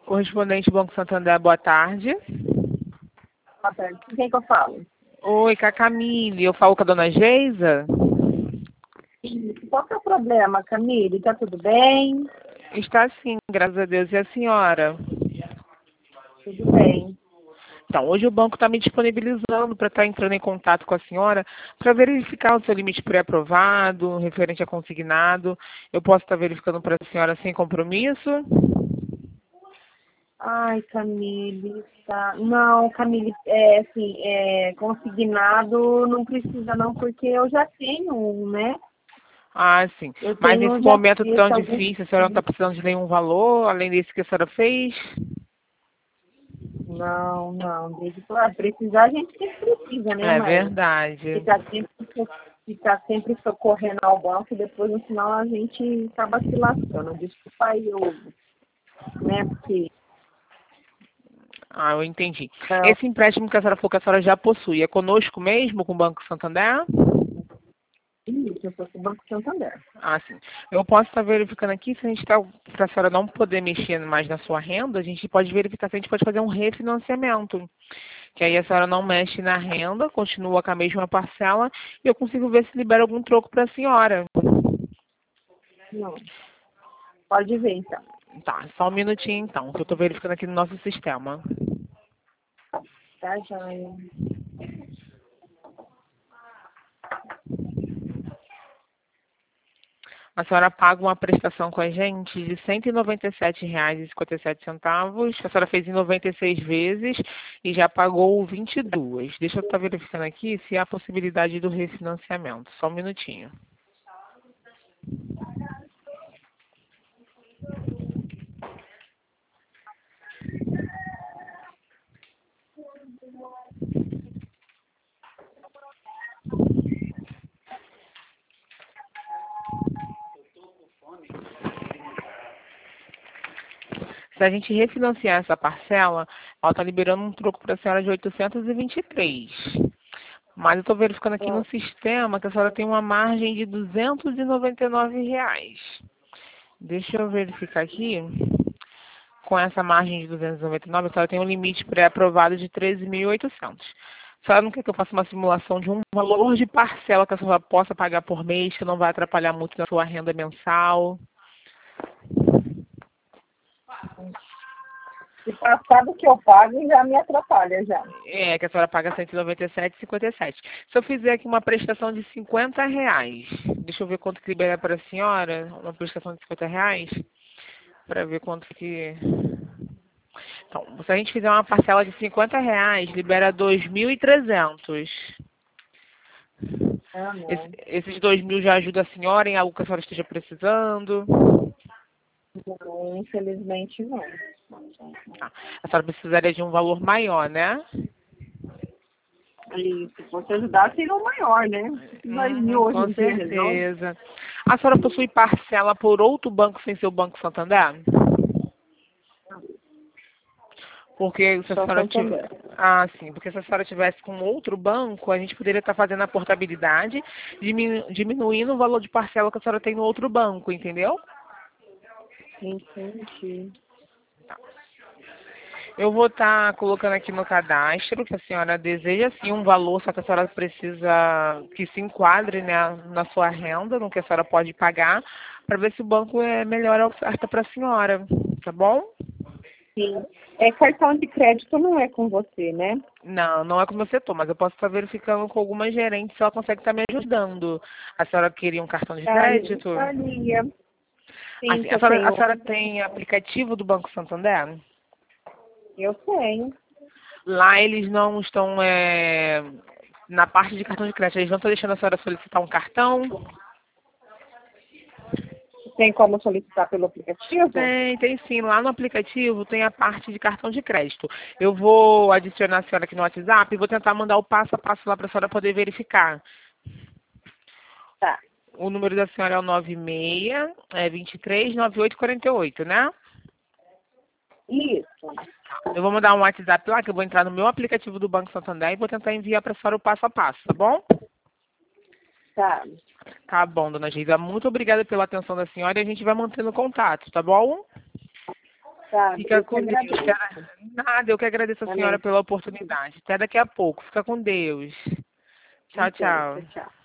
Correspondente Banco Santander, boa tarde. Boa tarde. Com quem que eu falo? Oi, com a Camille. Eu falo com a dona Geisa? Isso. Qual que é o problema, Camille? Tá tudo bem? Está sim, graças a Deus. E a senhora? Tudo bem. Então, hoje o banco está me disponibilizando para estar entrando em contato com a senhora para verificar o seu limite pré-aprovado, referente a consignado. Eu posso estar verificando para a senhora sem compromisso? Ai, Camille, tá. Não, Camille, consignado não precisa não, porque eu já tenho um, né? Ah, sim. Eu Mas tenho nesse já momento tão feito alguns. difícil, a senhora não está precisando de nenhum valor, além desse que a senhora fez? Não, desde claro, precisar a gente sempre precisa, né? É Mas verdade. ficar sempre socorrendo ao banco e depois no final a gente acaba se lascando. Desculpa aí, né? Porque Ah, eu entendi. não, Esse empréstimo que a senhora falou que a senhora já possui, é conosco mesmo, com o Banco Santander? isso, eu sou do Banco Santander. Ah, sim. Eu posso estar verificando aqui se a gente está, para a senhora não poder mexer mais na sua renda, a gente pode verificar se a gente pode fazer um refinanciamento. Que aí a senhora não mexe na renda, continua com a mesma parcela e eu consigo ver se libera algum troco para a senhora. Não, pode ver então. Tá, só um minutinho então, que eu estou verificando aqui no nosso sistema. Tá, joia. A senhora paga uma prestação com a gente de R$ 197,57. A senhora fez em 96 vezes e já pagou 22. Deixa eu estar verificando aqui se há possibilidade do refinanciamento. Só um minutinho. Se a gente refinanciar essa parcela, ela está liberando um troco para a senhora de 823. Mas eu estou verificando aqui no Ó, sistema que a senhora tem uma margem de R$ 299. Deixa eu verificar aqui. Com essa margem de 299, a senhora tem um limite pré-aprovado de 13.800. A senhora não quer que eu faça uma simulação de um valor de parcela que a senhora possa pagar por mês, que não vai atrapalhar muito na sua renda mensal? se passar do que eu pago já me atrapalha já. É, que a senhora paga 197,57. Se eu fizer aqui uma prestação de R$ 50, deixa eu ver quanto que libera para a senhora, uma prestação de R$ 50, para ver quanto que... Então, se a gente fizer uma parcela de R$ 50, libera 2.300. Ah, não. Esses 2.000 já ajuda a senhora em algo que a senhora esteja precisando? Não, infelizmente não. Ah, a senhora precisaria de um valor maior, né? E se fosse ajudar, seria o maior, né? 2.000 hoje Com em dia resolve. certeza. A senhora possui parcela por outro banco sem ser o Banco Santander? Porque se a Só senhora Santander. tiver... Ah, sim. Porque se a senhora tivesse com outro banco, a gente poderia estar fazendo a portabilidade, diminuindo o valor de parcela que a senhora tem no outro banco, entendeu? Entendi. Eu vou estar colocando aqui no cadastro que a senhora deseja sim um valor, só que a senhora precisa que se enquadre, né, na sua renda, no que a senhora pode pagar, para ver se o banco melhora a oferta para a senhora, tá bom? Sim. Cartão de crédito não é com você, né? Não, não é como eu setor, mas eu posso estar verificando com alguma gerente se ela consegue estar me ajudando. A senhora queria um cartão de crédito? Gostaria. Sim, Assim, que a eu senhora, a tenho. senhora tem aplicativo do Banco Santander? Eu tenho. Lá eles não estão na parte de cartão de crédito, eles não estão deixando a senhora solicitar um cartão? Tem como solicitar pelo aplicativo? Tem sim. Lá no aplicativo tem a parte de cartão de crédito. Eu vou adicionar a senhora aqui no WhatsApp e vou tentar mandar o passo a passo lá para a senhora poder verificar. Tá. O número da senhora é o 96 23 98 48, né? Isso. Eu vou mandar um WhatsApp lá que eu vou entrar no meu aplicativo do Banco Santander e vou tentar enviar para a senhora o passo a passo, tá bom? Tá. Tá bom, dona Geisa. Muito obrigada pela atenção da senhora e a gente vai mantendo contato, tá bom? Tá, Fica eu que com Deus. agradeço. Nada, eu que agradeço a senhora Amém. pela oportunidade. Até daqui a pouco. Fica com Deus. Tchau, Ok, tchau, tchau. tchau.